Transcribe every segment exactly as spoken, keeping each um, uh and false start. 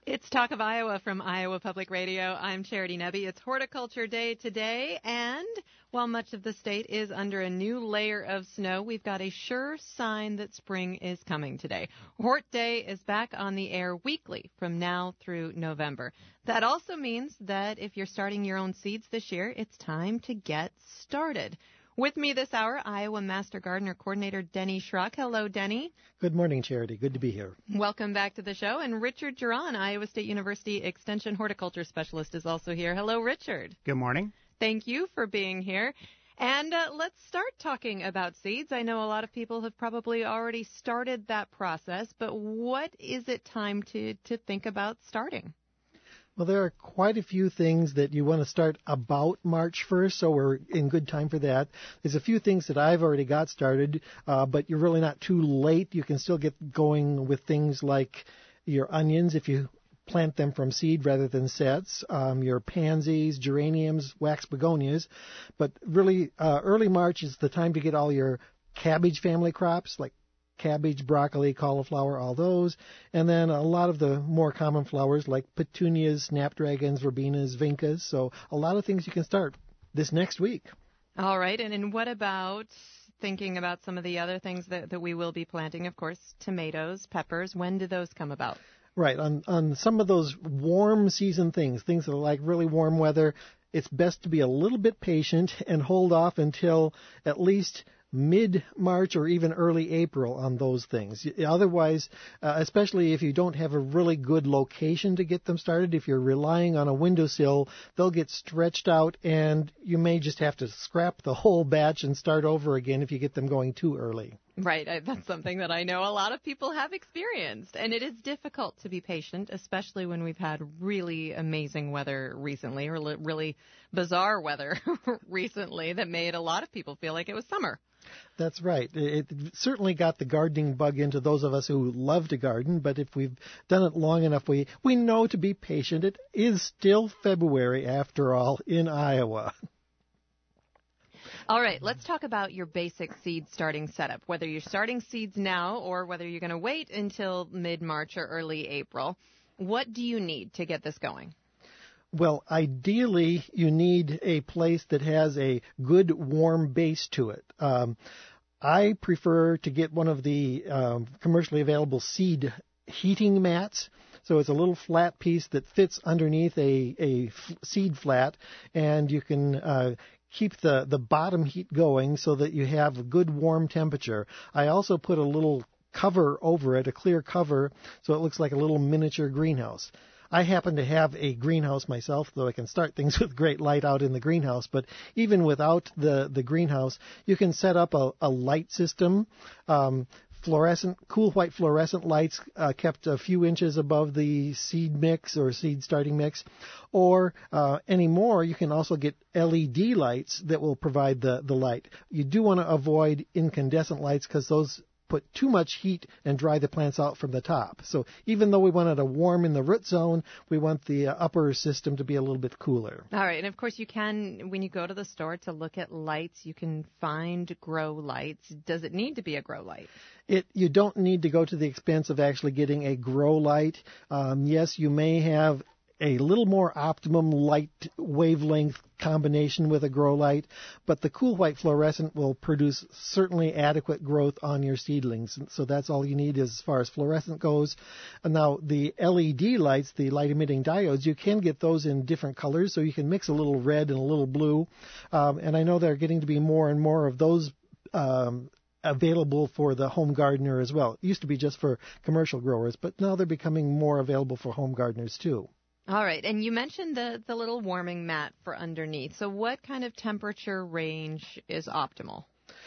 It's Talk of Iowa from Iowa Public Radio. I'm Charity Nebbe. It's Horticulture Day today, and while much of the state is under a new layer of snow, we've got a sure sign that spring is coming today. Hort Day is back on the air weekly from now through November. That also means that if you're starting your own seeds this year, it's time to get started. With me this hour, Iowa Master Gardener Coordinator Denny Schrock. Hello, Denny. Good morning, Charity. Good to be here. Welcome back to the show. And Richard Geron, Iowa State University Extension Horticulture Specialist, is also here. Hello, Richard. Good morning. Thank you for being here. And uh, let's start talking about seeds. I know a lot of people have probably already started that process, but what is it time to, to think about starting? Well, there are quite a few things that you want to start about March first, so we're in good time for that. There's a few things that I've already got started, uh, but you're really not too late. You can still get going with things like your onions if you plant them from seed rather than sets, um, your pansies, geraniums, wax begonias. But really, uh, early March is the time to get all your cabbage family crops, like cabbage, broccoli, cauliflower, all those. And then a lot of the more common flowers like petunias, snapdragons, verbenas, vincas. So a lot of things you can start this next week. All right. And, and what about thinking about some of the other things that, that we will be planting? Of course, tomatoes, peppers. When do those come about? Right. On, on some of those warm season things, things that are like really warm weather, it's best to be a little bit patient and hold off until at least mid-March or even early April on those things. Otherwise, uh, especially if you don't have a really good location to get them started, if you're relying on a windowsill, they'll get stretched out and you may just have to scrap the whole batch and start over again if you get them going too early. Right. I, that's something that I know a lot of people have experienced. And it is difficult to be patient, especially when we've had really amazing weather recently, or li- really bizarre weather recently that made a lot of people feel like it was summer. That's right. It certainly got the gardening bug into those of us who love to garden, but if we've done it long enough, we, we know to be patient. It is still February, after all, in Iowa. All right, let's talk about your basic seed starting setup, whether you're starting seeds now or whether you're going to wait until mid-March or early April. What do you need to get this going? Well, ideally, you need a place that has a good warm base to it. Um, I prefer to get one of the um, commercially available seed heating mats. So it's a little flat piece that fits underneath a, a f- seed flat, and you can uh, keep the, the bottom heat going so that you have a good warm temperature. I also put a little cover over it, a clear cover, so it looks like a little miniature greenhouse. I happen to have a greenhouse myself, though I can start things with great light out in the greenhouse. But even without the, the greenhouse, you can set up a, a light system. Um, fluorescent, cool white fluorescent lights uh, kept a few inches above the seed mix or seed starting mix. Or uh, anymore, you can also get L E D lights that will provide the, the light. You do want to avoid incandescent lights because those put too much heat and dry the plants out from the top. So even though we wanted to warm in the root zone, we want the uh, upper system to be a little bit cooler. All right. And, of course, you can, when you go to the store to look at lights, you can find grow lights. Does it need to be a grow light? It, you don't need to go to the expense of actually getting a grow light. Um, yes, you may have a little more optimum light wavelength combination with a grow light, but the cool white fluorescent will produce certainly adequate growth on your seedlings. So that's all you need as far as fluorescent goes. And now the L E D lights, the light emitting diodes, you can get those in different colors, so you can mix a little red and a little blue. Um, and I know there are getting to be more and more of those um, available for the home gardener as well. It used to be just for commercial growers, but now they're becoming more available for home gardeners too. All right. And you mentioned the, the little warming mat for underneath. So what kind of temperature range is optimal?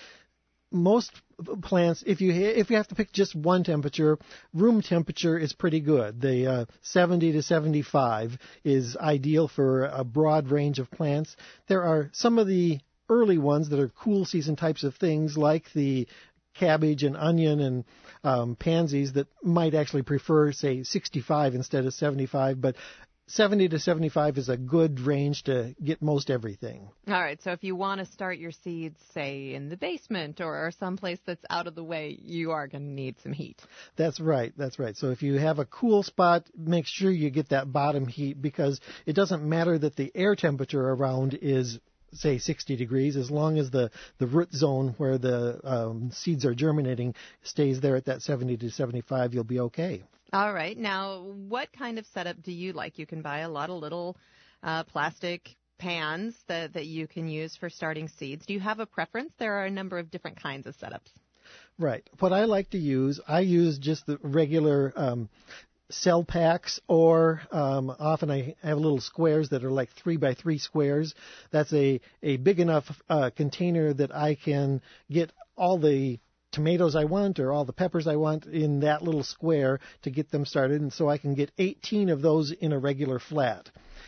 Most plants, if you if you have to pick just one temperature, room temperature is pretty good. The uh, seventy to seventy-five is ideal for a broad range of plants. There are some of the early ones that are cool season types of things, like the cabbage and onion and um, pansies, that might actually prefer, say, sixty-five instead of seventy-five. But seventy to seventy-five is a good range to get most everything. All right, so if you want to start your seeds, say, in the basement or, or someplace that's out of the way, you are going to need some heat. That's right, that's right. So if you have a cool spot, make sure you get that bottom heat, because it doesn't matter that the air temperature around is, say, sixty degrees, as long as the, the root zone where the um, seeds are germinating stays there at that seventy to seventy-five, you'll be okay. All right. Now, what kind of setup do you like? You can buy a lot of little uh, plastic pans that, that you can use for starting seeds. Do you have a preference? There are a number of different kinds of setups. Right. What I like to use, I use just the regular um, cell packs, or um, often I have little squares that are like three by three squares. That's a, a big enough uh, container that I can get all the tomatoes I want or all the peppers I want in that little square to get them started. And so I can get eighteen of those in a regular flat.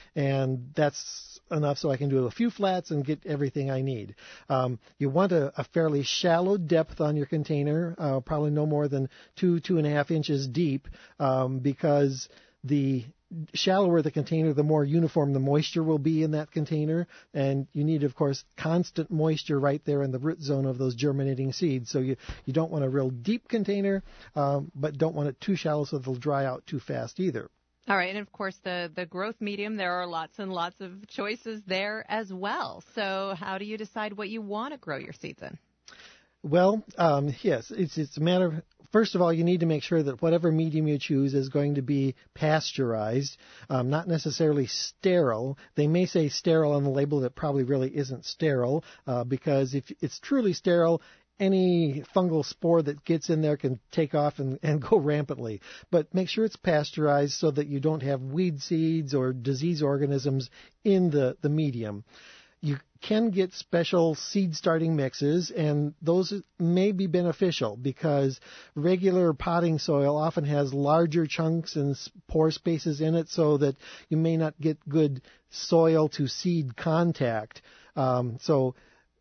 And that's enough so I can do a few flats and get everything I need. Um, you want a, a fairly shallow depth on your container, uh, probably no more than two, two and a half inches deep, um, because the shallower the container, the more uniform the moisture will be in that container. And you need, of course, constant moisture right there in the root zone of those germinating seeds. So you, you don't want a real deep container, um, but don't want it too shallow so they'll dry out too fast either. All right, and of course, the, the growth medium, there are lots and lots of choices there as well. So how do you decide what you want to grow your seeds in? Well, um, yes, it's it's a matter of, first of all, you need to make sure that whatever medium you choose is going to be pasteurized, um, not necessarily sterile. They may say sterile on the label, that probably really isn't sterile, uh, because if it's truly sterile, any fungal spore that gets in there can take off and, and go rampantly. But make sure it's pasteurized so that you don't have weed seeds or disease organisms in the, the medium. You can get special seed starting mixes, and those may be beneficial because regular potting soil often has larger chunks and pore spaces in it, so that you may not get good soil to seed contact. Um, so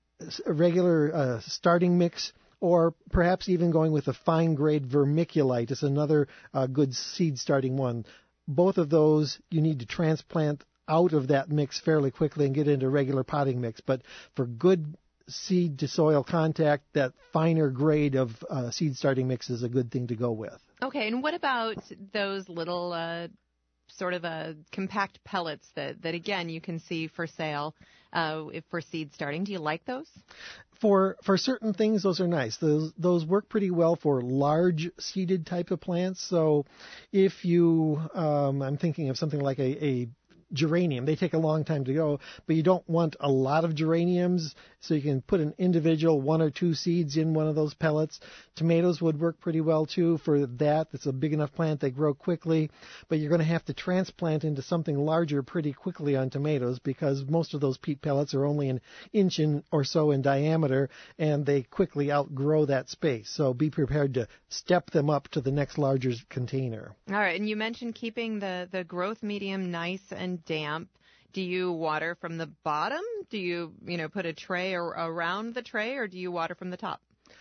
a regular uh, starting mix, or perhaps even going with a fine-grade vermiculite is another uh, good seed starting one. Both of those you need to transplant out of that mix fairly quickly and get into regular potting mix. But for good seed to soil contact, that finer grade of uh, seed starting mix is a good thing to go with. Okay, and what about those little uh, sort of uh, compact pellets that, that, again, you can see for sale uh, for seed starting? Do you like those? For for certain things, those are nice. Those those work pretty well for large seeded type of plants. So if you, um, I'm thinking of something like a, a geranium. They take a long time to go, but you don't want a lot of geraniums, so you can put an individual one or two seeds in one of those pellets. Tomatoes would work pretty well too for that. It's a big enough plant, they grow quickly, but you're going to have to transplant into something larger pretty quickly on tomatoes, because most of those peat pellets are only an inch in, or so in diameter, and they quickly outgrow that space. So be prepared to step them up to the next larger container. All right, and you mentioned keeping the, the growth medium nice and damp. Do you water from the bottom? Do you, you know, put a tray or around the tray, or do you water from the top?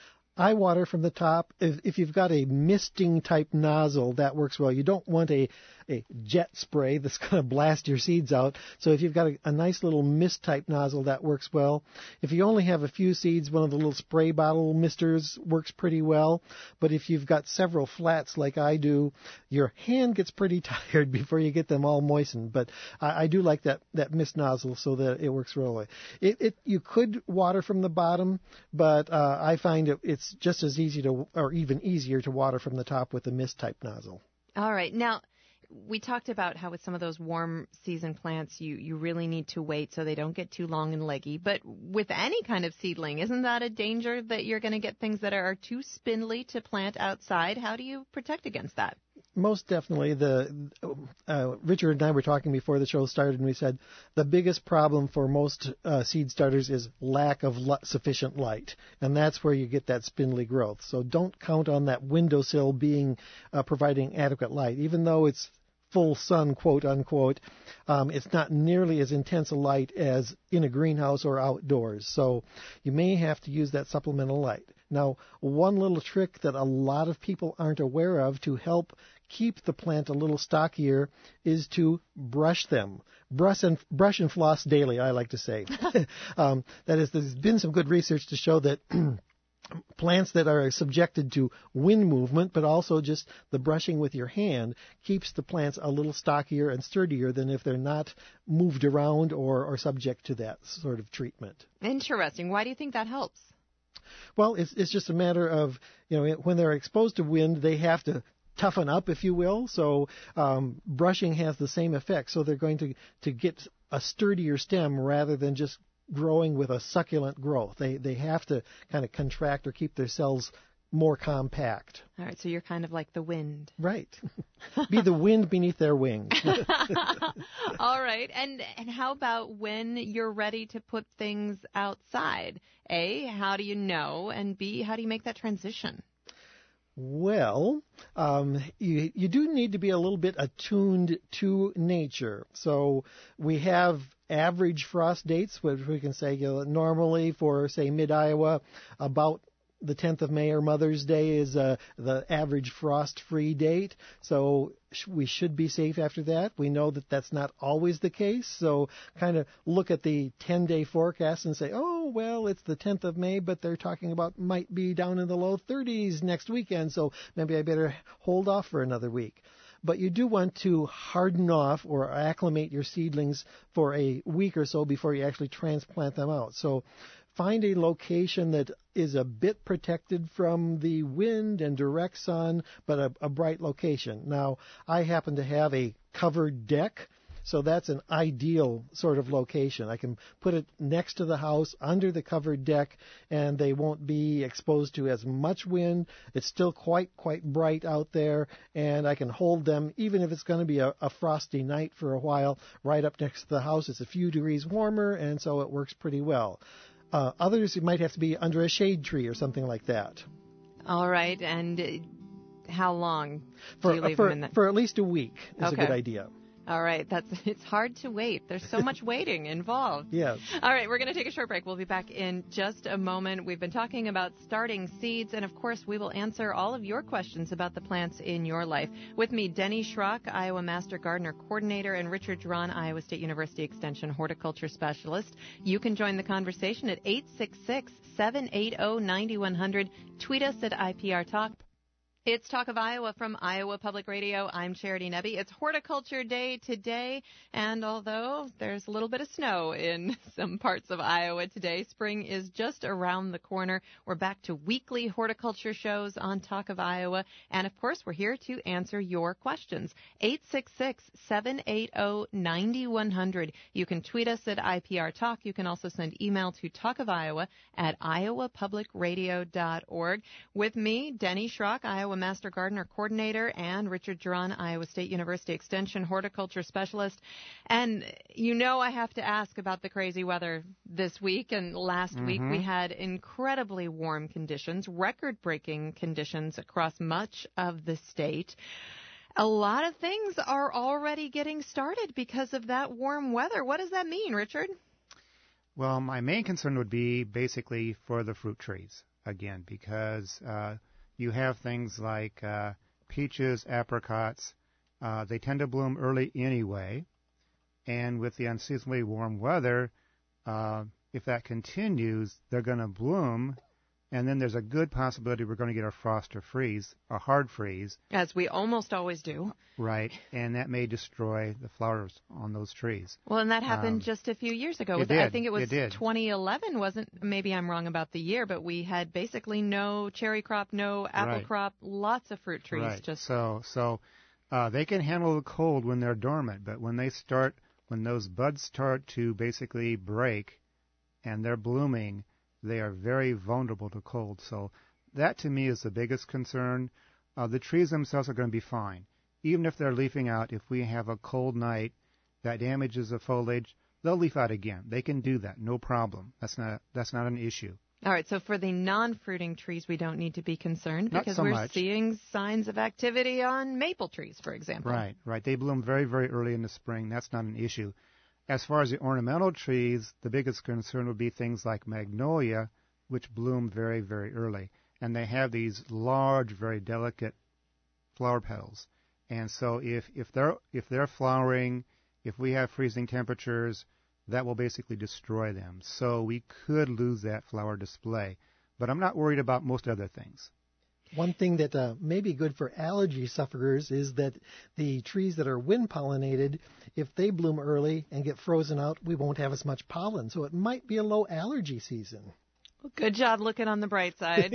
I water from the top. If, if you've got a misting type nozzle, that works well. You don't want a, a jet spray that's going to blast your seeds out. So if you've got a, a nice little mist type nozzle, that works well. If you only have a few seeds, one of the little spray bottle misters works pretty well. But if you've got several flats like I do, your hand gets pretty tired before you get them all moistened. But I, I do like that, that mist nozzle so that it works really. It, it you could water from the bottom, but uh, I find it, it's It's just as easy to, or even easier to water from the top with the mist type nozzle. All right. Now, we talked about how with some of those warm season plants, you, you really need to wait so they don't get too long and leggy. But with any kind of seedling, isn't that a danger that you're going to get things that are too spindly to plant outside? How do you protect against that? Most definitely. The uh, Richard and I were talking before the show started, and we said the biggest problem for most uh, seed starters is lack of li- sufficient light, and that's where you get that spindly growth. So don't count on that windowsill being uh, providing adequate light, even though it's full sun, quote unquote. Um, it's not nearly as intense a light as in a greenhouse or outdoors. So you may have to use that supplemental light. Now, one little trick that a lot of people aren't aware of to help keep the plant a little stockier is to brush them. Brush and, brush and floss daily, I like to say. um, that is, there's been some good research to show that plants that are subjected to wind movement, but also just the brushing with your hand, keeps the plants a little stockier and sturdier than if they're not moved around or, or subject to that sort of treatment. Interesting. Why do you think that helps? Well, it's it's just a matter of, you know, when they're exposed to wind, they have to toughen up, if you will. So um, brushing has the same effect. So they're going to, to get a sturdier stem rather than just growing with a succulent growth. They they have to kind of contract or keep their cells more compact. All right, so you're kind of like the wind. Right. Be the wind beneath their wings. All right, and and how about when you're ready to put things outside? A, how do you know? And B, how do you make that transition? Well, um, you, you do need to be a little bit attuned to nature. So we have average frost dates, which we can say, you know, normally for, say, mid-Iowa, about the tenth of May or Mother's Day is uh, the average frost-free date. So sh- we should be safe after that. We know that that's not always the case. So kind of look at the ten-day forecast and say, oh, well, it's the tenth of May, but they're talking about might be down in the low thirties next weekend. So maybe I better hold off for another week. But you do want to harden off or acclimate your seedlings for a week or so before you actually transplant them out. So find a location that is a bit protected from the wind and direct sun, but a, a bright location. Now, I happen to have a covered deck, so that's an ideal sort of location. I can put it next to the house, under the covered deck, and they won't be exposed to as much wind. It's still quite, quite bright out there, and I can hold them, even if it's going to be a, a frosty night for a while, right up next to the house. It's a few degrees warmer, and so it works pretty well. Uh, others, it might have to be under a shade tree or something like that. All right, and uh, how long for, do you leave for, them in that? For at least a week is Okay. a good idea. All right, that's it's hard to wait. There's so much waiting involved. Yes. All right, we're going to take a short break. We'll be back in just a moment. We've been talking about starting seeds, and of course, we will answer all of your questions about the plants in your life. With me, Denny Schrock, Iowa Master Gardener Coordinator, and Richard Duran, Iowa State University Extension Horticulture Specialist. You can join the conversation at eight six six, seven eight zero, nine one zero zero. Tweet us at I P R Talk. It's Talk of Iowa from Iowa Public Radio. I'm Charity Nebbe. It's Horticulture Day today, and although there's a little bit of snow in some parts of Iowa today, spring is just around the corner. We're back to weekly horticulture shows on Talk of Iowa, and of course, we're here to answer your questions. eight six six, seven eight zero, nine one zero zero. You can tweet us at I P R Talk. You can also send email to talkofiowa at iowa public radio dot org. With me, Denny Schrock, Iowa Master Gardener Coordinator, and Richard Duran, Iowa State University Extension Horticulture Specialist. And you know I have to ask about the crazy weather this week. And last mm-hmm. week we had incredibly warm conditions, record-breaking conditions across much of the state. A lot of things are already getting started because of that warm weather. What does that mean, Richard? Well, my main concern would be basically for the fruit trees, again, because uh, you have things like uh, peaches, apricots. Uh, they tend to bloom early anyway. And with the unseasonably warm weather, uh, if that continues, they're going to bloom. And then there's a good possibility we're going to get a frost or freeze, a hard freeze. As we almost always do. Right. And that may destroy the flowers on those trees. Well, and that happened Um, just a few years ago. it Was- did. I think it was It did. twenty eleven, wasn't, maybe I'm wrong about the year, but we had basically no cherry crop, no apple Right. crop, lots of fruit trees. Right. Just So, so uh, they can handle the cold when they're dormant, but when they start, when those buds start to basically break and they're blooming, they are very vulnerable to cold. So that, to me, is the biggest concern. Uh, the trees themselves are going to be fine. Even if they're leafing out, if we have a cold night that damages the foliage, they'll leaf out again. They can do that, no problem. That's not that's not an issue. All right, so for the non-fruiting trees, we don't need to be concerned Not because so we're much. seeing signs of activity on maple trees, for example. Right, right. They bloom very, very early in the spring. That's not an issue. As far as the ornamental trees, the biggest concern would be things like magnolia, which bloom very, very early. And they have these large, very delicate flower petals. And so if, if they're if they're flowering, if we have freezing temperatures, that will basically destroy them. So we could lose that flower display. But I'm not worried about most other things. One thing that uh, may be good for allergy sufferers is that the trees that are wind pollinated, if they bloom early and get frozen out, we won't have as much pollen. So it might be a low allergy season. Well, good job looking on the bright side.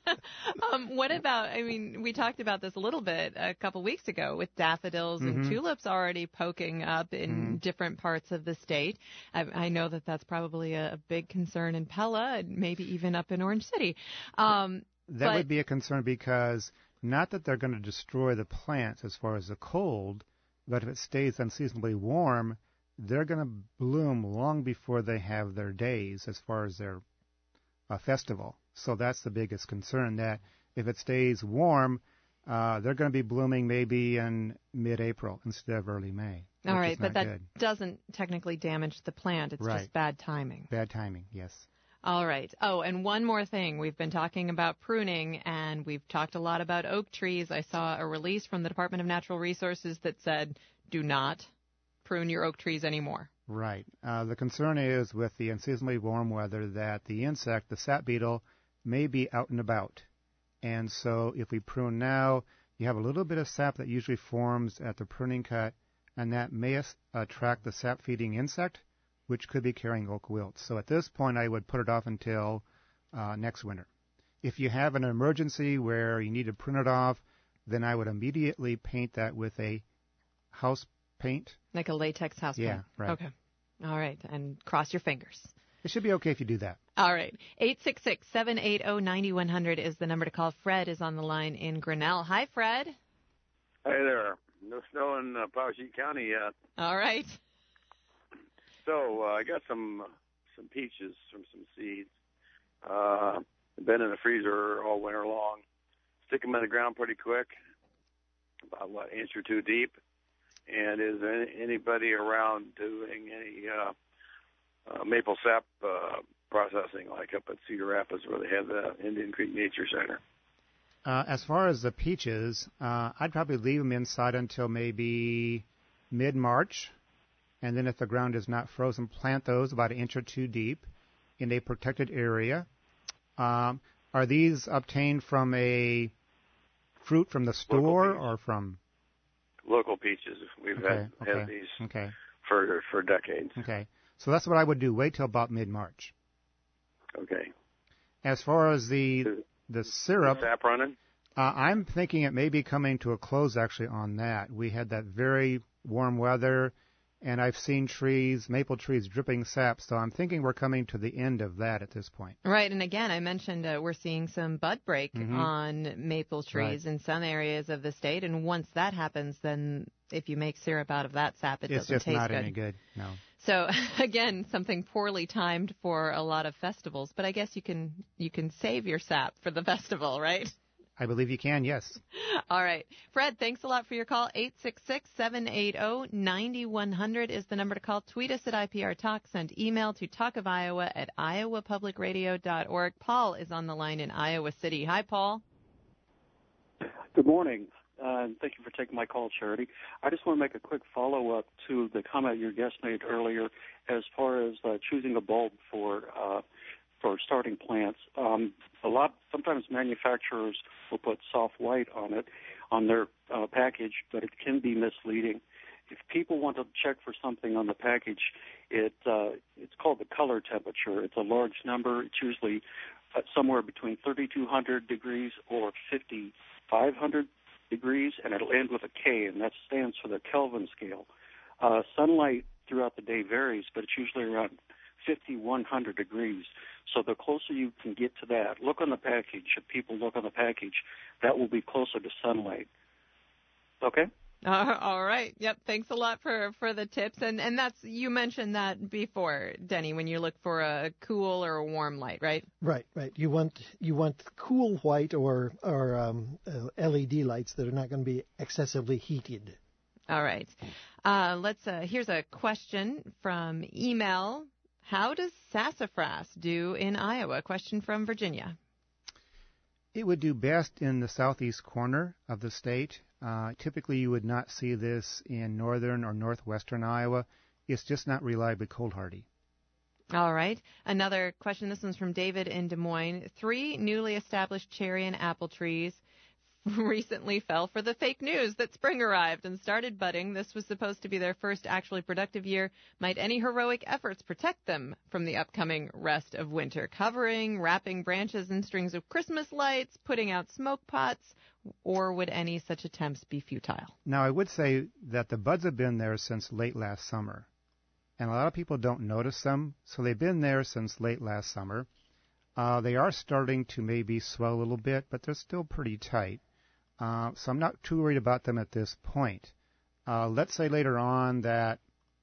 um, what about, I mean, we talked about this a little bit a couple weeks ago with daffodils mm-hmm. and tulips already poking up in mm-hmm. different parts of the state. I, I know that that's probably a, a big concern in Pella and maybe even up in Orange City. Um, that but, would be a concern because not that they're going to destroy the plants as far as the cold, but if it stays unseasonably warm, they're going to bloom long before they have their days as far as their a festival. So that's the biggest concern, that if it stays warm, uh, they're going to be blooming maybe in mid-April instead of early May. All right, but that good. doesn't technically damage the plant. It's right. just bad timing. Bad timing, yes. All right. Oh, and one more thing. We've been talking about pruning, and we've talked a lot about oak trees. I saw a release from the Department of Natural Resources that said, do not prune your oak trees anymore. Right. Uh, the concern is with the unseasonably warm weather that the insect, the sap beetle, may be out and about. And so if we prune now, you have a little bit of sap that usually forms at the pruning cut, and that may as- attract the sap-feeding insect, which could be carrying oak wilt. So at this point, I would put it off until uh, next winter. If you have an emergency where you need to prune it off, then I would immediately paint that with a house paint. Like a latex house yeah, paint? Yeah, right. Okay. All right. And cross your fingers. It should be okay if you do that. All right. eight six six, seven eight zero, nine one zero zero is the number to call. Fred is on the line in Grinnell. Hi, Fred. Hey there. No snow in uh, Poweshiek County yet. All right. So uh, I got some some peaches from some seeds. Uh, been in the freezer all winter long. Stick them in the ground pretty quick, about what, inch or two deep. And is any, anybody around doing any uh, uh, maple sap uh, processing, like up at Cedar Rapids where they have the Indian Creek Nature Center? Uh, as far as the peaches, uh, I'd probably leave them inside until maybe mid-March. And then if the ground is not frozen, plant those about an inch or two deep in a protected area. Um, are these obtained from a fruit from the store or from... Local peaches. We've okay, had, okay, had these okay. for for decades. Okay. So that's what I would do. Wait till about mid-March. Okay. As far as the the syrup... The sap running? Uh, I'm thinking it may be coming to a close, actually, on that. We had that very warm weather, and I've seen trees, maple trees, dripping sap, so I'm thinking we're coming to the end of that at this point. Right, and again, I mentioned uh, we're seeing some bud break mm-hmm. on maple trees right. in some areas of the state, and once that happens, then if you make syrup out of that sap, it it's doesn't just taste not good. any good, no. So, again, something poorly timed for a lot of festivals, but I guess you can you can save your sap for the festival, right? I believe you can, yes. All right. Fred, thanks a lot for your call. eight six six, seven eight zero, nine one zero zero is the number to call. Tweet us at I P R Talk. Send email to talkofiowa at iowa public radio dot org. Paul is on the line in Iowa City. Hi, Paul. Good morning. Uh, thank you for taking my call, Charity. I just want to make a quick follow-up to the comment your guest made earlier as far as uh, choosing a bulb for uh, for starting plants. Um, a lot sometimes manufacturers will put soft white on it on their uh, package, but it can be misleading. If people want to check for something on the package, it uh, it's called the color temperature. It's a large number. It's usually uh, somewhere between thirty-two hundred degrees or fifty-five hundred degrees, and it'll end with a K, and that stands for the Kelvin scale. Uh, sunlight throughout the day varies, but it's usually around fifty-one hundred degrees. So the closer you can get to that, look on the package. If people look on the package, that will be closer to sunlight. Okay? Uh, all right. Yep. Thanks a lot for, for the tips. And, and that's, you mentioned that before, Denny, when you look for a cool or a warm light, right? Right, right. You want you want cool white or or um, uh, L E D lights that are not going to be excessively heated. All right. Uh, let's. Uh, here's a question from email. How does sassafras do in Iowa? Question from Virginia. It would do best in the southeast corner of the state. Uh, typically, you would not see this in northern or northwestern Iowa. It's just not reliably cold hardy. All right. Another question. This one's from David in Des Moines. Three newly established cherry and apple trees recently fell for the fake news that spring arrived and started budding. This was supposed to be their first actually productive year. Might any heroic efforts protect them from the upcoming rest of winter? Covering, wrapping branches in strings of Christmas lights, putting out smoke pots, or would any such attempts be futile? Now, I would say that the buds have been there since late last summer, and a lot of people don't notice them, so they've been there since late last summer. Uh, they are starting to maybe swell a little bit, but they're still pretty tight. Uh, so I'm not too worried about them at this point. Uh, let's say later on that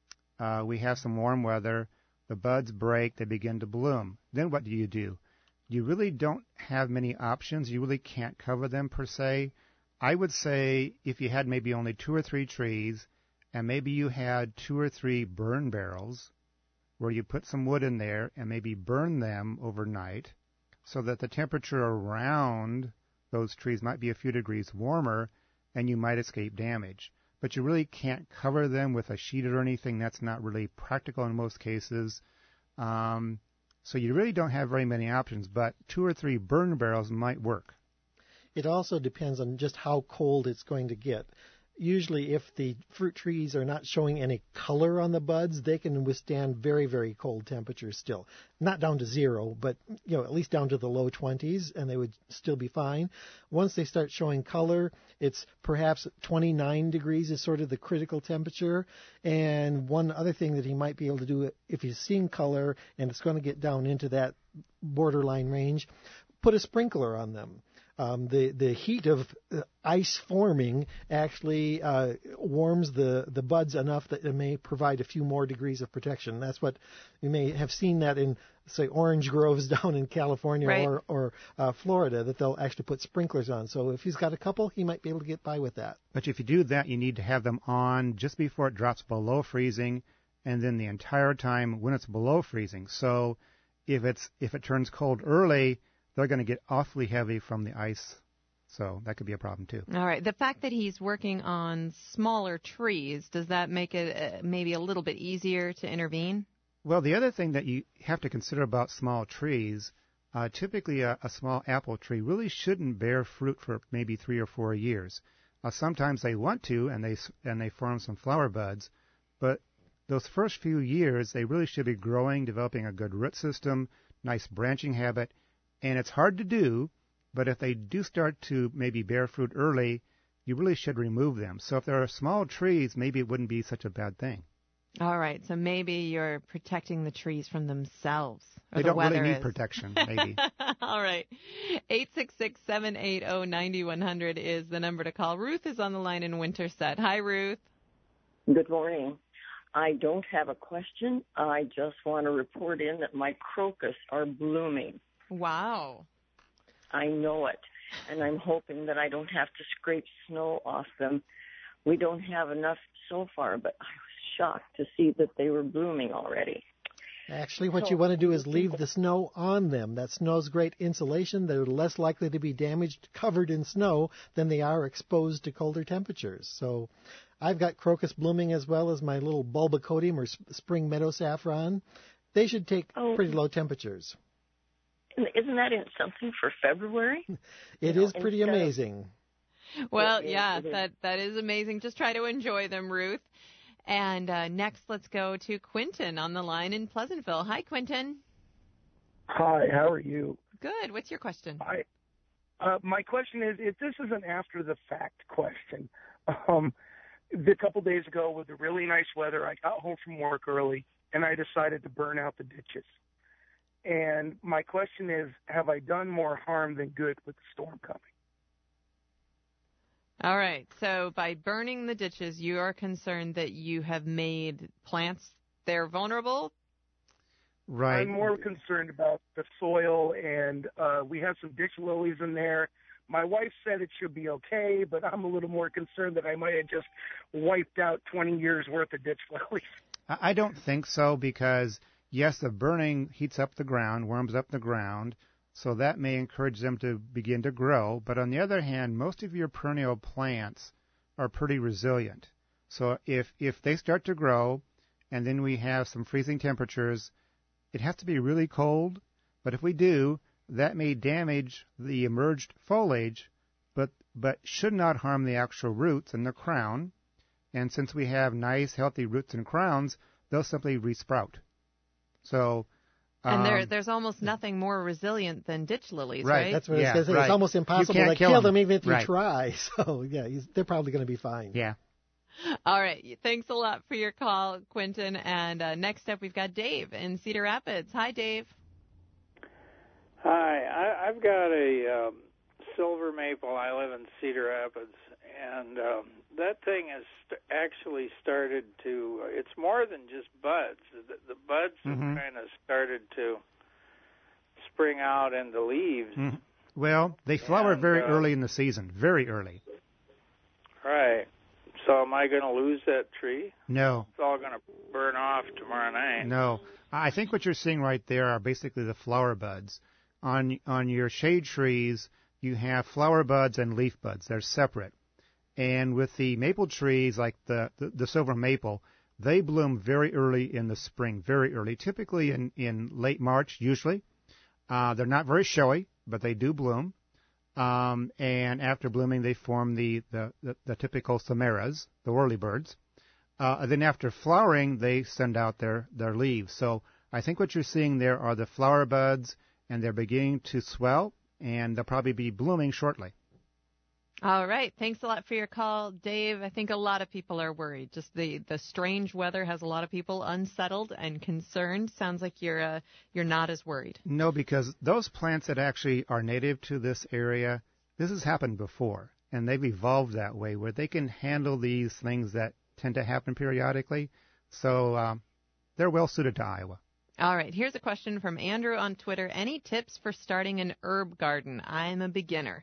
uh, we have some warm weather, the buds break, they begin to bloom. Then what do you do? You really don't have many options. You really can't cover them per se. I would say if you had maybe only two or three trees, and maybe you had two or three burn barrels where you put some wood in there and maybe burn them overnight so that the temperature around those trees might be a few degrees warmer and you might escape damage. But you really can't cover them with a sheet or anything. That's not really practical in most cases. Um, so you really don't have very many options, but two or three burn barrels might work. It also depends on just how cold it's going to get. Usually if the fruit trees are not showing any color on the buds, they can withstand very, very cold temperatures still. Not down to zero, but you know, at least down to the low twenties, and they would still be fine. Once they start showing color, it's perhaps twenty-nine degrees is sort of the critical temperature. And one other thing that he might be able to do if he's seeing color and it's going to get down into that borderline range, put a sprinkler on them. Um, the, the heat of uh, ice forming actually uh, warms the, the buds enough that it may provide a few more degrees of protection. That's what you may have seen that in, say, orange groves down in California right. or, or uh, Florida, that they'll actually put sprinklers on. So if he's got a couple, he might be able to get by with that. But if you do that, you need to have them on just before it drops below freezing and then the entire time when it's below freezing. So if it's if it turns cold early, they're going to get awfully heavy from the ice, so that could be a problem too. All right. The fact that he's working on smaller trees, does that make it uh, maybe a little bit easier to intervene? Well, the other thing that you have to consider about small trees, uh, typically a, a small apple tree really shouldn't bear fruit for maybe three or four years. Uh, sometimes they want to, and they and they form some flower buds, but those first few years they really should be growing, developing a good root system, nice branching habit. And it's hard to do, but if they do start to maybe bear fruit early, you really should remove them. So if there are small trees, maybe it wouldn't be such a bad thing. All right. So maybe you're protecting the trees from themselves. Or they the don't weather really need is. protection, maybe. All right. eight six six, seven eight zero, nine one zero zero is the number to call. Ruth is on the line in Winterset. Hi, Ruth. Good morning. I don't have a question. I just want to report in that my crocus are blooming. Wow. I know it, and I'm hoping that I don't have to scrape snow off them. We don't have enough so far, but I was shocked to see that they were blooming already. Actually, what So, you want to do is leave the snow on them. That snow's great insulation. They're less likely to be damaged covered in snow than they are exposed to colder temperatures. So I've got crocus blooming as well as my little bulbocodium or spring meadow saffron. They should take Oh. pretty low temperatures. Isn't that in something for February? It You is know, pretty instead of- amazing. Well, It is, yeah, it is. that that is amazing. Just try to enjoy them, Ruth. And uh, next, let's go to Quentin on the line in Pleasantville. Hi, Quentin. Hi, how are you? Good. What's your question? I, uh, my question is, if this is an after-the-fact question, um, a couple days ago with the really nice weather, I got home from work early, and I decided to burn out the ditches. And my question is, have I done more harm than good with the storm coming? All right. So by burning the ditches, you are concerned that you have made plants they're vulnerable? Right. I'm more concerned about the soil, and uh, we have some ditch lilies in there. My wife said it should be okay, but I'm a little more concerned that I might have just wiped out twenty years worth of ditch lilies. I don't think so because, yes, the burning heats up the ground, warms up the ground, So that may encourage them to begin to grow. But on the other hand, most of your perennial plants are pretty resilient. So if, if they start to grow and then we have some freezing temperatures, it has to be really cold. But if we do, that may damage the emerged foliage, but, but should not harm the actual roots and the crown. And since we have nice, healthy roots and crowns, they'll simply resprout. So, um, and there, there's almost nothing more resilient than ditch lilies, right? Right, that's what yeah, I was going to say. right. It's almost impossible to kill, kill them. them even if right. you try. So, yeah, they're probably going to be fine. Yeah. All right. Thanks a lot for your call, Quentin. And uh, next up, we've got Dave in Cedar Rapids. Hi, Dave. Hi. I, I've got a um, silver maple. I live in Cedar Rapids, and um, that thing has st- actually started to, uh, it's more than just buds. The, the buds mm-hmm. have kind of started to spring out into leaves. Mm-hmm. Well, they flower and, very uh, early in the season, very early. Right. So am I going to lose that tree? No. It's all going to burn off tomorrow night. No. I think what you're seeing right there are basically the flower buds. On on your shade trees, you have flower buds and leaf buds. They're separate. And with the maple trees, like the, the, the silver maple, they bloom very early in the spring, very early, typically in, in late March, usually. Uh, they're not very showy, but they do bloom. Um, and after blooming, they form the, the, the, the typical samaras, the whirlybirds. Uh, then after flowering, they send out their, their leaves. So I think what you're seeing there are the flower buds, and they're beginning to swell, and they'll probably be blooming shortly. All right. Thanks a lot for your call, Dave. I think a lot of people are worried. Just the, the strange weather has a lot of people unsettled and concerned. Sounds like you're uh, you're not as worried. No, because those plants that actually are native to this area, this has happened before, and they've evolved that way where they can handle these things that tend to happen periodically. So um, they're well suited to Iowa. All right. Here's a question from Andrew on Twitter. Any tips for starting an herb garden? I'm a beginner.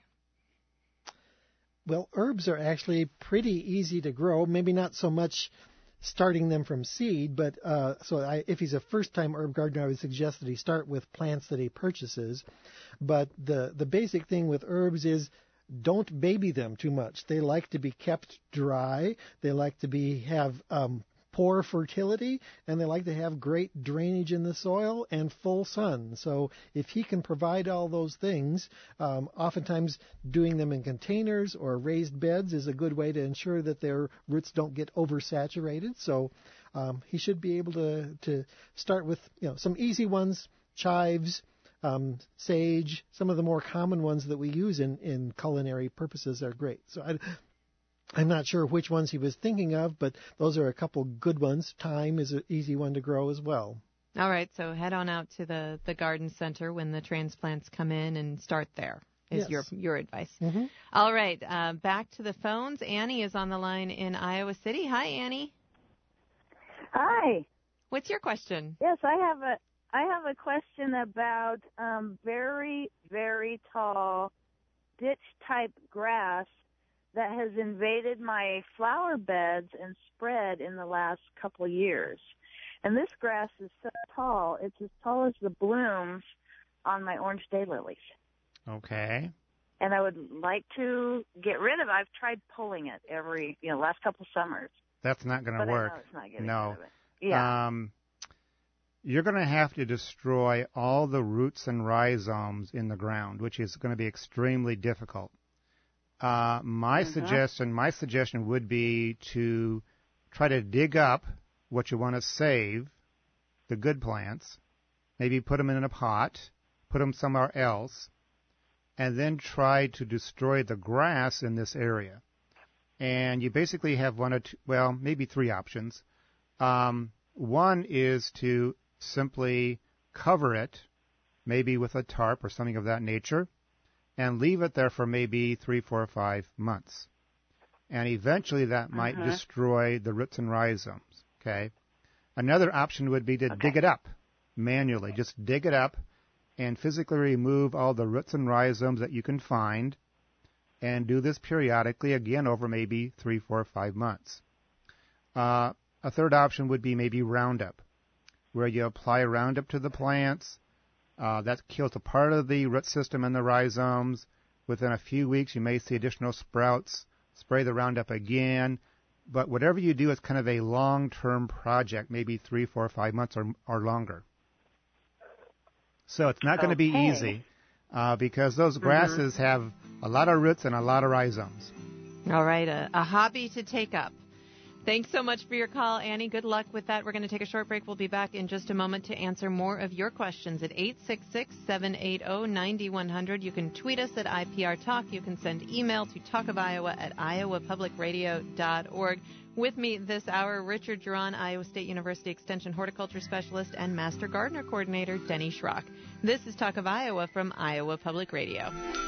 Well, herbs are actually pretty easy to grow. Maybe not so much starting them from seed, but uh, so I, if he's a first-time herb gardener, I would suggest that he start with plants that he purchases. But the the basic thing with herbs is don't baby them too much. They like to be kept dry. They like to be have um, poor fertility, and they like to have great drainage in the soil and full sun. So if he can provide all those things, um, oftentimes doing them in containers or raised beds is a good way to ensure that their roots don't get oversaturated. So um, he should be able to, to start with you know some easy ones, chives, um, sage. Some of the more common ones that we use in, in culinary purposes are great. So I I'm not sure which ones he was thinking of, but those are a couple good ones. Thyme is an easy one to grow as well. All right, so head on out to the, the garden center when the transplants come in and start there is yes. your your advice. Mm-hmm. All right, uh, back to the phones. Annie is on the line in Iowa City. Hi, Annie. Hi. What's your question? Yes, I have a I have a question about um, very, very tall ditch-type grass that has invaded my flower beds and spread in the last couple of years. And this grass is so tall, it's as tall as the blooms on my orange daylilies. Okay. And I would like to get rid of it. I've tried pulling it every, you know, last couple summers. That's not going to but work. I know it's not getting no. rid of it. Yeah. Um, you're going to have to destroy all the roots and rhizomes in the ground, which is going to be extremely difficult. Uh, my mm-hmm. suggestion, my suggestion would be to try to dig up what you want to save, the good plants, maybe put them in a pot, put them somewhere else, and then try to destroy the grass in this area. And you basically have one or two, well, maybe three options. Um, one is to simply cover it, maybe with a tarp or something of that nature, and leave it there for maybe three, four, five months. And eventually that might uh-huh. destroy the roots and rhizomes, okay? Another option would be to okay. dig it up manually. Just dig it up and physically remove all the roots and rhizomes that you can find, and do this periodically, again, over maybe three, four, five months. Uh, a third option would be maybe Roundup, where you apply Roundup to the plants, Uh, that kills a part of the root system and the rhizomes. Within a few weeks, you may see additional sprouts. Spray the Roundup again. But whatever you do is kind of a long-term project, maybe three, four, five months or, or longer. So it's not going to be Okay. easy uh, because those grasses mm-hmm. have a lot of roots and a lot of rhizomes. All right, a, a hobby to take up. Thanks so much for your call, Annie. Good luck with that. We're going to take a short break. We'll be back in just a moment to answer more of your questions at eight six six, seven eight zero, nine one zero zero. You can tweet us at I P R Talk. You can send email to talkofiowa at iowa public radio dot org. With me this hour, Richard Duran, Iowa State University Extension Horticulture Specialist, and Master Gardener Coordinator Denny Schrock. This is Talk of Iowa from Iowa Public Radio.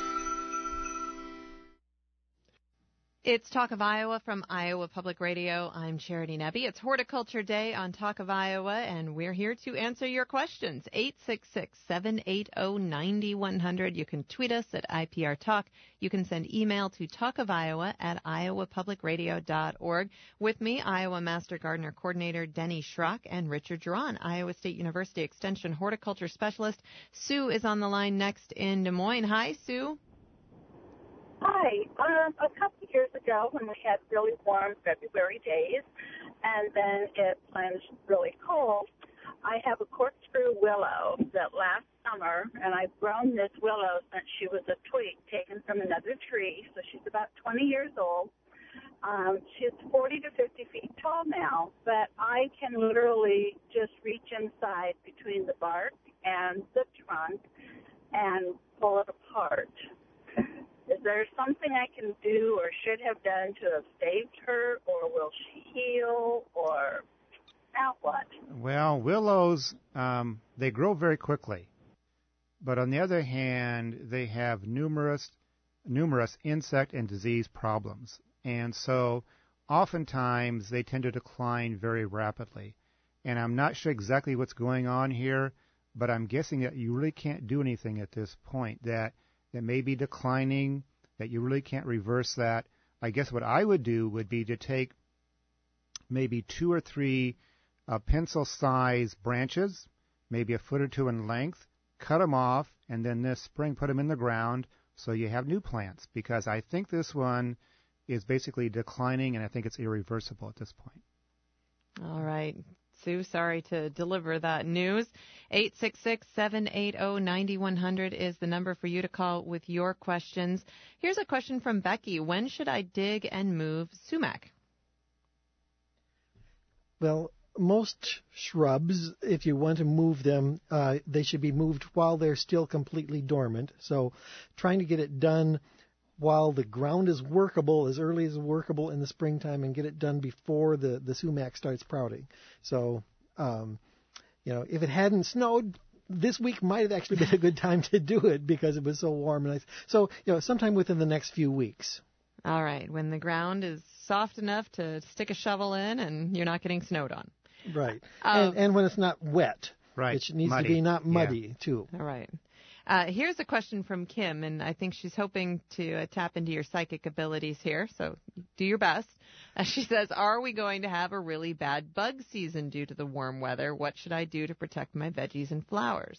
It's Talk of Iowa from Iowa Public Radio. I'm Charity Nebbe. It's Horticulture Day on Talk of Iowa, and we're here to answer your questions. eight six six, seven eight zero, nine one zero zero. You can tweet us at I P R Talk. You can send email to talkofiowa at iowa public radio dot org. With me, Iowa Master Gardener Coordinator Denny Schrock and Richard Duran, Iowa State University Extension Horticulture Specialist. Sue is on the line next in Des Moines. Hi, Sue. Hi. Um, a couple of years ago when we had really warm February days and then it plunged really cold, I have a corkscrew willow that last summer, and I've grown this willow since she was a twig taken from another tree, so she's about twenty years old. Um, she's forty to fifty feet tall now, but I can literally just reach inside between the bark and the trunk and pull it apart. Is there something I can do or should have done to have saved her, or will she heal, or now what? Well, willows, um, they grow very quickly. But on the other hand, they have numerous, numerous insect and disease problems. And so oftentimes they tend to decline very rapidly. And I'm not sure exactly what's going on here, but I'm guessing that you really can't do anything at this point, that that may be declining, that you really can't reverse that. I guess what I would do would be to take maybe two or three uh, pencil-sized branches, maybe a foot or two in length, cut them off, and then this spring put them in the ground so you have new plants, because I think this one is basically declining, and I think it's irreversible at this point. All right. Sue, sorry to deliver that news. eight six six, seven eight zero, nine one zero zero is the number for you to call with your questions. Here's a question from Becky. When should I dig and move sumac? Well, most shrubs, if you want to move them, uh, they should be moved while they're still completely dormant. So trying to get it done while the ground is workable, as early as workable in the springtime, and get it done before the, the sumac starts sprouting. So, um, you know, if it hadn't snowed, this week might have actually been a good time to do it because it was so warm and nice. So, you know, sometime within the next few weeks. All right, when the ground is soft enough to stick a shovel in and you're not getting snowed on. Right. Um, and, and when it's not wet. Right. It needs muddy. to be not muddy, yeah. too. All right. Uh, here's a question from Kim, and I think she's hoping to uh, tap into your psychic abilities here, so do your best. Uh, she says, are we going to have a really bad bug season due to the warm weather? What should I do to protect my veggies and flowers?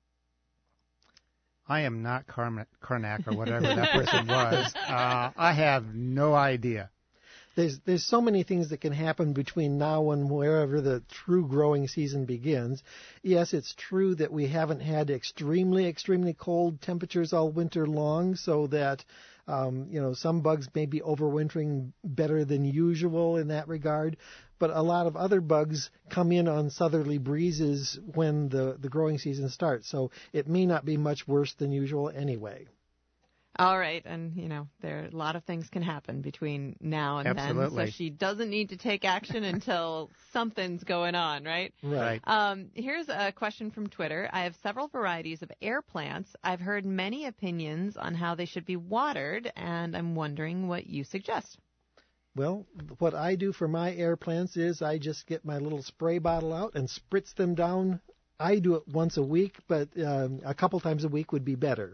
I am not Carm- Karnak or whatever that person was. Uh, I have no idea. There's there's so many things that can happen between now and wherever the true growing season begins. Yes, it's true that we haven't had extremely, extremely cold temperatures all winter long, so that um, you know some bugs may be overwintering better than usual in that regard. But a lot of other bugs come in on southerly breezes when the, the growing season starts, so it may not be much worse than usual anyway. All right, and, you know, there a lot of things can happen between now and Absolutely. then, so she doesn't need to take action until something's going on, right? Right. Um, here's a question from Twitter. I have several varieties of air plants. I've heard many opinions on how they should be watered, and I'm wondering what you suggest. Well, what I do for my air plants is I just get my little spray bottle out and spritz them down. I do it once a week, but um, a couple times a week would be better.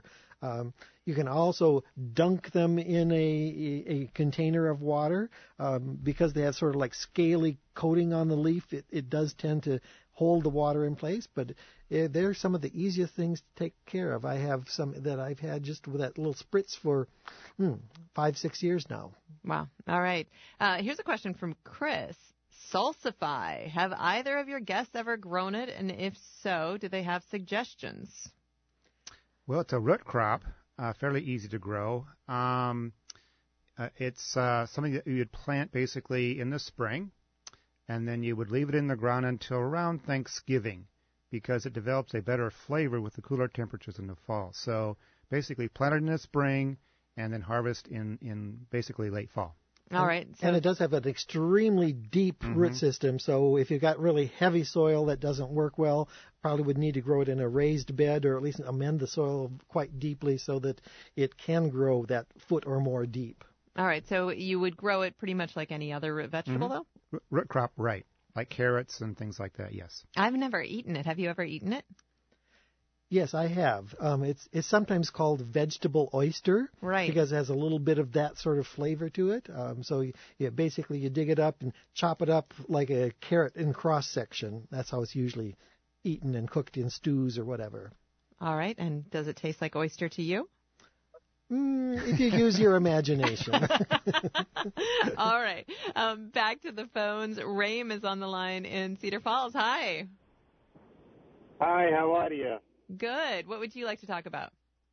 Um, you can also dunk them in a, a, a container of water um, because they have sort of like scaly coating on the leaf. It, it does tend to hold the water in place, but uh, they're some of the easiest things to take care of. I have some that I've had just with that little spritz for hmm, five, six years now. Wow. All right. Uh, here's a question from Chris. Salsify. Have either of your guests ever grown it? And if so, do they have suggestions? Well, it's a root crop, uh, fairly easy to grow. Um, uh, it's uh, something that you would plant basically in the spring, and then you would leave it in the ground until around Thanksgiving because it develops a better flavor with the cooler temperatures in the fall. So basically plant it in the spring and then harvest in, in basically late fall. All right. So and it does have an extremely deep mm-hmm. root system, so if you've got really heavy soil that doesn't work well, probably would need to grow it in a raised bed or at least amend the soil quite deeply so that it can grow that foot or more deep. All right, so you would grow it pretty much like any other root vegetable, mm-hmm. though? Root crop, right, like carrots and things like that, yes. I've never eaten it. Have you ever eaten it? Yes, I have. Um, it's it's sometimes called vegetable oyster, right? Because it has a little bit of that sort of flavor to it. Um, so you, you basically you dig it up and chop it up like a carrot in cross section. That's how it's usually eaten and cooked in stews or whatever. All right, and does it taste like oyster to you? Mm, if you use your imagination. All right, um, back to the phones. Raim is on the line in Cedar Falls. Hi. Hi, how are you? Good. What would you like to talk about?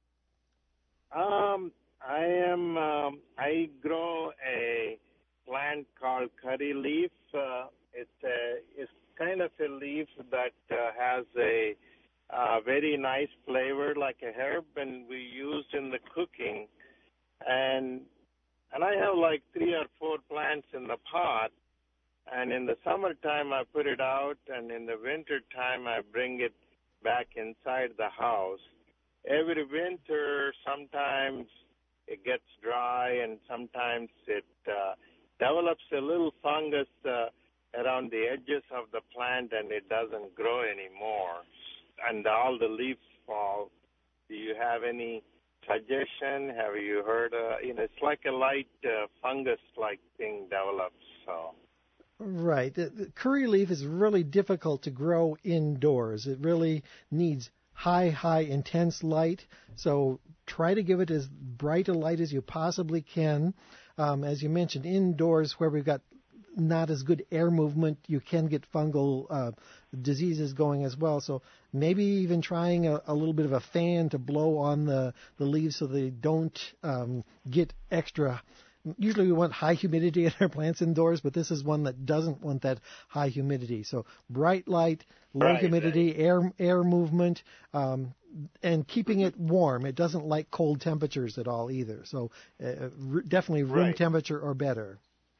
Um, I am. Um, I grow a plant called curry leaf. Uh, it's a. It's kind of a leaf that uh, has a uh, very nice flavor, like a herb, and we used in the cooking. And and I have like three or four plants in the pot. And in the summertime, I put it out, and in the wintertime, I bring it back inside the house. Every winter, sometimes it gets dry and sometimes it uh, develops a little fungus uh, around the edges of the plant and it doesn't grow anymore. And all the leaves fall. Do you have any suggestion? Have you heard? Uh, you know, it's like a light uh, fungus-like thing develops. So. Right. The, the curry leaf is really difficult to grow indoors. It really needs high, high, intense light. So try to give it as bright a light as you possibly can. Um, as you mentioned, indoors where we've got not as good air movement, you can get fungal uh, diseases going as well. So maybe even trying a, a little bit of a fan to blow on the, the leaves so they don't um, get extra. Usually we want high humidity in our plants indoors, but this is one that doesn't want that high humidity. So bright light, low right, humidity, right. air air movement, um, and keeping it warm. It doesn't like cold temperatures at all either. So uh, r- definitely room right. temperature or better.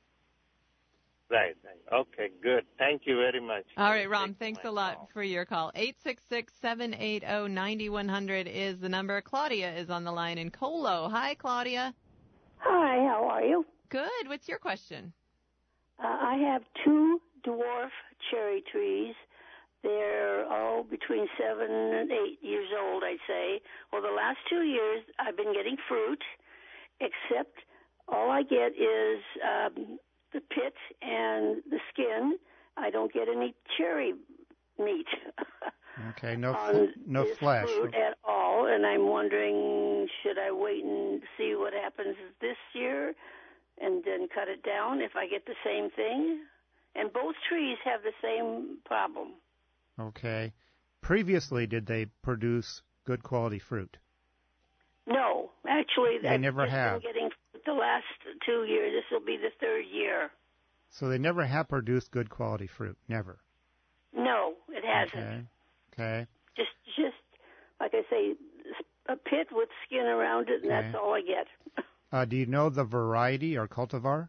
Right, right. Okay, good. Thank you very much. All right, Ram, thanks a lot call. for your call. eight six six, seven eight zero, nine one zero zero is the number. Claudia is on the line in Colo. Hi, Claudia. Hi, how are you? Good. What's your question? Uh, I have two dwarf cherry trees. They're, oh, between seven and eight years old, I'd say. Well, the last two years, I've been getting fruit, except all I get is um, the pit and the skin. I don't get any cherry meat. Okay, no on no this flesh. fruit at all, and I'm wondering, should I wait and see what happens this year and then cut it down if I get the same thing? And both trees have the same problem. Okay. Previously, did they produce good quality fruit? No, actually, They I've never just have. been getting the last two years. This will be the third year. So they never have produced good quality fruit, never. No, it hasn't. Okay. Okay. Just, just like I say, a pit with skin around it, and Okay. that's all I get. Uh, do you know the variety or cultivar?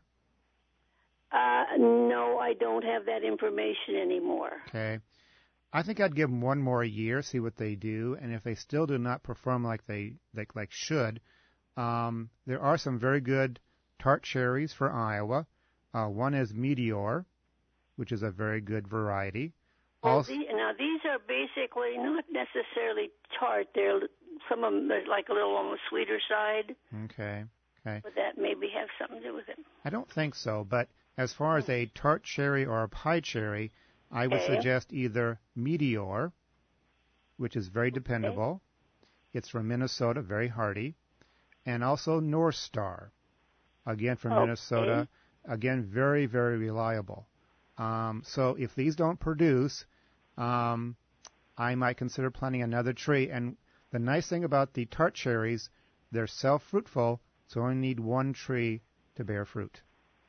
Uh, no, I don't have that information anymore. Okay. I think I'd give them one more year, see what they do, and if they still do not perform like they like, like should, um, there are some very good tart cherries for Iowa. Uh, one is Meteor, which is a very good variety. Well, Also, the, now, these are basically not necessarily tart. They're some of them are like a little on the sweeter side. Okay. Okay. Would that maybe have something to do with it? I don't think so, but as far as a tart cherry or a pie cherry, I would Okay. suggest either Meteor, which is very dependable. It's from Minnesota, very hardy, and also North Star, again from Okay. Minnesota, again very, very reliable. Um, so if these don't produce, um, I might consider planting another tree. And the nice thing about the tart cherries, they're self-fruitful, so only need one tree to bear fruit.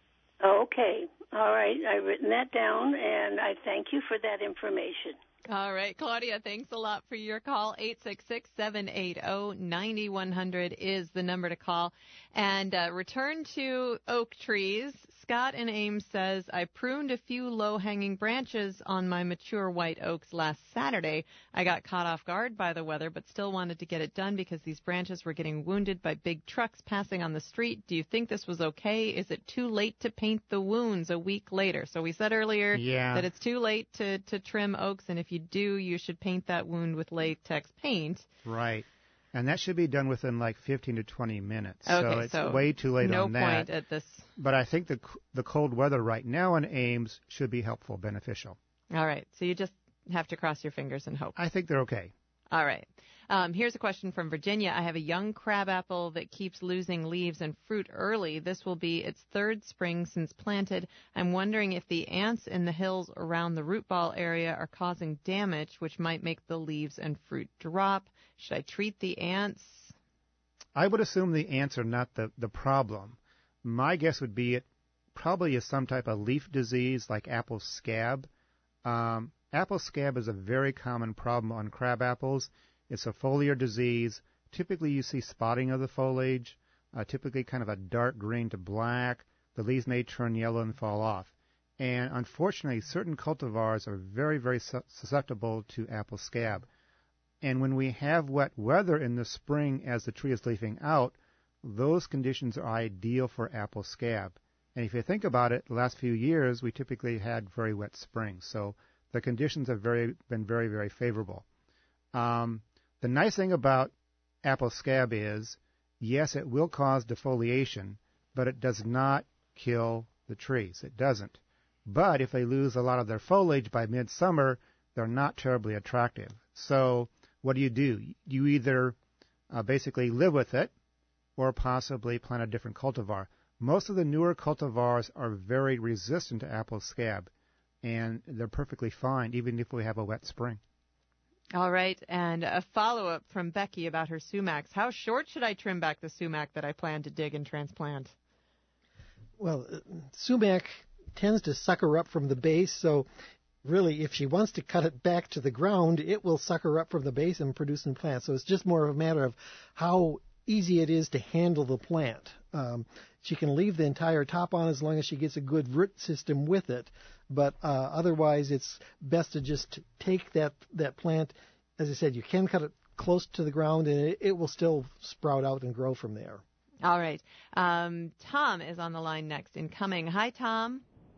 Okay. All right. I've written that down, and I thank you for that information. All right, Claudia, thanks a lot for your call. eight six six, seven eight zero, nine one zero zero is the number to call. And uh, return to oak trees. Scott in Ames says, I pruned a few low-hanging branches on my mature white oaks last Saturday. I got caught off guard by the weather, but still wanted to get it done because these branches were getting wounded by big trucks passing on the street. Do you think this was okay? Is it too late to paint the wounds a week later? So we said earlier Yeah. that it's too late to, to trim oaks, and if you do, you should paint that wound with latex paint. Right. And that should be done within like fifteen to twenty minutes. Okay, so it's so way too late no on that. point at this. But I think the the cold weather right now in Ames should be helpful, beneficial. All right, so you just have to cross your fingers and hope. I think they're okay. All right. Um, here's a question from Virginia. I have a young crabapple that keeps losing leaves and fruit early. This will be its third spring since planted. I'm wondering if the ants in the hills around the root ball area are causing damage, which might make the leaves and fruit drop. Should I treat the ants? I would assume the ants are not the, the problem. My guess would be it probably is some type of leaf disease like apple scab. Um, apple scab is a very common problem on crab apples. It's a foliar disease. Typically you see spotting of the foliage, uh, typically kind of a dark green to black. The leaves may turn yellow and fall off. And unfortunately, certain cultivars are very, very su- susceptible to apple scab. And when we have wet weather in the spring as the tree is leafing out, those conditions are ideal for apple scab. And if you think about it, the last few years we typically had very wet springs. So the conditions have very been very, very favorable. Um, the nice thing about apple scab is, yes, it will cause defoliation, but it does not kill the trees. It doesn't. But if they lose a lot of their foliage by midsummer, they're not terribly attractive. So what do you do? You either uh, basically live with it or possibly plant a different cultivar. Most of the newer cultivars are very resistant to apple scab, and they're perfectly fine even if we have a wet spring. All right, and a follow-up from Becky about her sumacs. How short should I trim back the sumac that I plan to dig and transplant? Well, uh, sumac tends to sucker up from the base, so really if she wants to cut it back to the ground, it will sucker up from the base and produce new plants. So it's just more of a matter of how easy it is to handle the plant. Um, she can leave the entire top on as long as she gets a good root system with it, but uh, otherwise it's best to just take that, that plant. As I said, you can cut it close to the ground and it, it will still sprout out and grow from there. All right. Um, Tom is on the line next, incoming. Hi, Tom.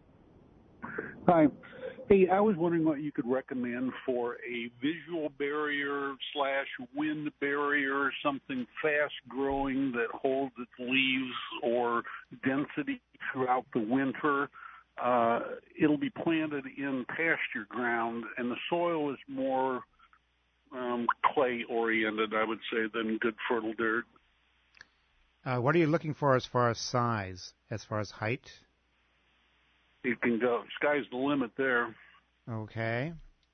Hi. Hey, I was wondering what you could recommend for a visual barrier slash wind barrier, something fast growing that holds its leaves or density throughout the winter. Uh, it'll be planted in pasture ground, and the soil is more um, clay oriented, I would say, than good fertile dirt. Uh, what are you looking for as far as size, as far as height? It can go, sky's the limit there. Okay.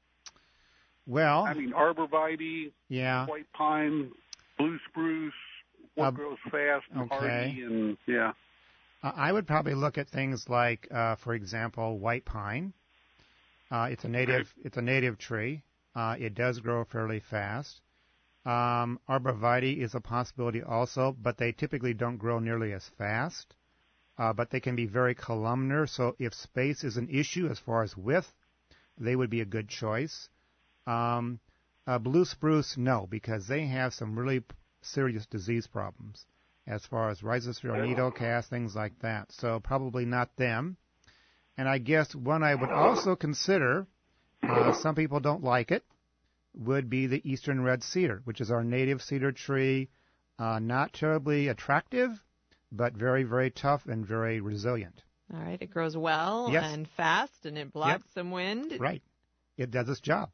Well, I mean, arborvitae, yeah, white pine, blue spruce, what uh, grows fast and okay. hardy, and yeah. Uh, I would probably look at things like, uh, for example, white pine. Uh, it's a native. Okay. It's a native tree. Uh, it does grow fairly fast. Um, arborvitae is a possibility also, but they typically don't grow nearly as fast. Uh, but they can be very columnar, so if space is an issue as far as width, they would be a good choice. Um, uh, blue spruce, no, because they have some really p- serious disease problems as far as rhizosphere needle cast, things like that. So probably not them. And I guess one I would also consider, uh, some people don't like it, would be the eastern red cedar, which is our native cedar tree. Uh, not terribly attractive, but very, very tough and very resilient. All right. It grows well Yes. and fast, and it blocks Yep. some wind. Right. It does its job.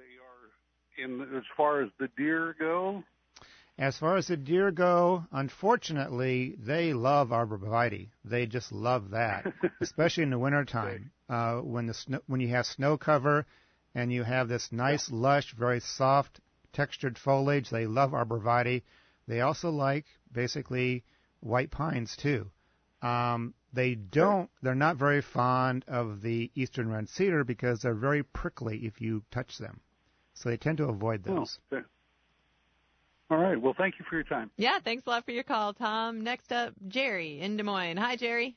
And as far as the deer go? As far as the deer go, unfortunately, they love arborvitae. They just love that, especially in the wintertime, uh, when the snow, when you have snow cover and you have this nice, lush, very soft, textured foliage. They love arborvitae. They also like, basically, white pines, too. Um, they don't, they're not very fond of the eastern red cedar because they're very prickly if you touch them. So they tend to avoid those. Oh, okay. All right. Well, thank you for your time. Yeah, thanks a lot for your call, Tom. Next up, Jerry in Des Moines. Hi, Jerry.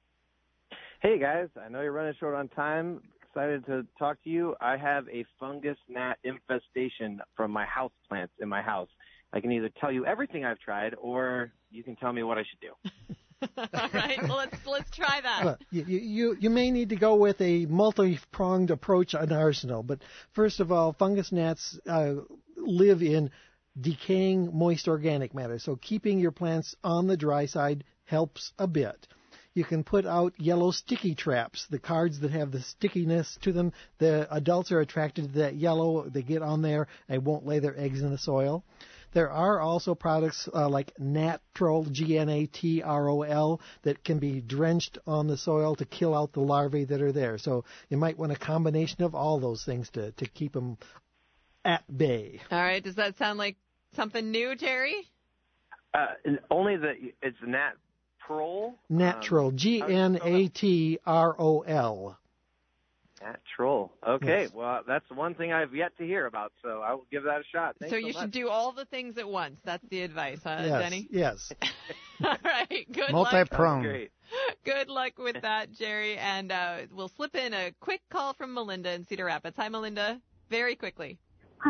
Hey, guys. I know you're running short on time. Excited to talk to you. I have a fungus gnat infestation from my house plants in my house. I can either tell you everything I've tried, or you can tell me what I should do. All right, well, let's let's try that. Well, you, you you may need to go with a multi-pronged approach on arsenal. But first of all, fungus gnats uh, live in decaying moist organic matter, so keeping your plants on the dry side helps a bit. You can put out yellow sticky traps, the cards that have the stickiness to them. The adults are attracted to that yellow. They get on there and won't lay their eggs in the soil. There are also products uh, like Natrol, G N A T R O L, that can be drenched on the soil to kill out the larvae that are there. So you might want a combination of all those things to, to keep them at bay. All right, does that sound like something new, Jerry? Uh, only the, it's Nat Troll? Natrol, Um, G N A T R O L. Nat Troll. Okay, Yes. well, that's one thing I've yet to hear about, so I will give that a shot. Thanks So so you much. should do all the things at once. That's the advice, huh, Yes, Denny? yes. All right, good luck. Multi-pronged. Great. Good luck with that, Jerry. And uh, we'll slip in a quick call from Melinda in Cedar Rapids. Hi, Melinda. Very quickly.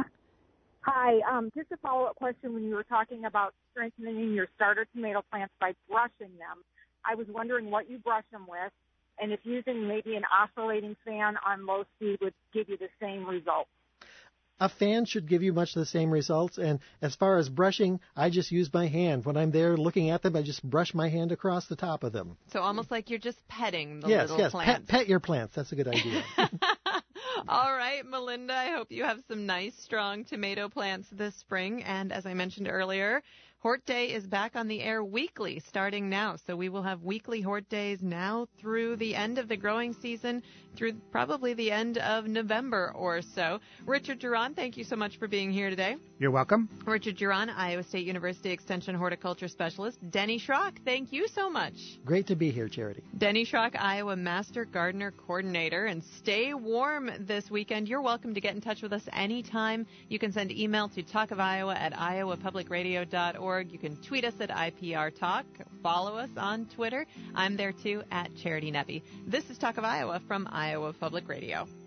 Hi, um, just a follow-up question when you were talking about strengthening your starter tomato plants by brushing them. I was wondering what you brush them with, and if using maybe an oscillating fan on low speed would give you the same result. A fan should give you much the same results. And as far as brushing, I just use my hand. When I'm there looking at them, I just brush my hand across the top of them. So almost like you're just petting the yes, little yes. plants. Pet, pet your plants. That's a good idea. All right, Melinda, I hope you have some nice, strong tomato plants this spring. And as I mentioned earlier, Hort Day is back on the air weekly starting now. So we will have weekly Hort Days now through the end of the growing season, through probably the end of November or so. Richard Duran, thank you so much for being here today. You're welcome. Richard Duran, Iowa State University Extension Horticulture Specialist. Denny Schrock, thank you so much. Great to be here, Charity. Denny Schrock, Iowa Master Gardener Coordinator. And stay warm this weekend. You're welcome to get in touch with us anytime. You can send email to talkofiowa at iowa public radio dot org. You can tweet us at I P R Talk. Follow us on Twitter. I'm there too at Charity Nebbe. This is Talk of Iowa from Iowa Public Radio.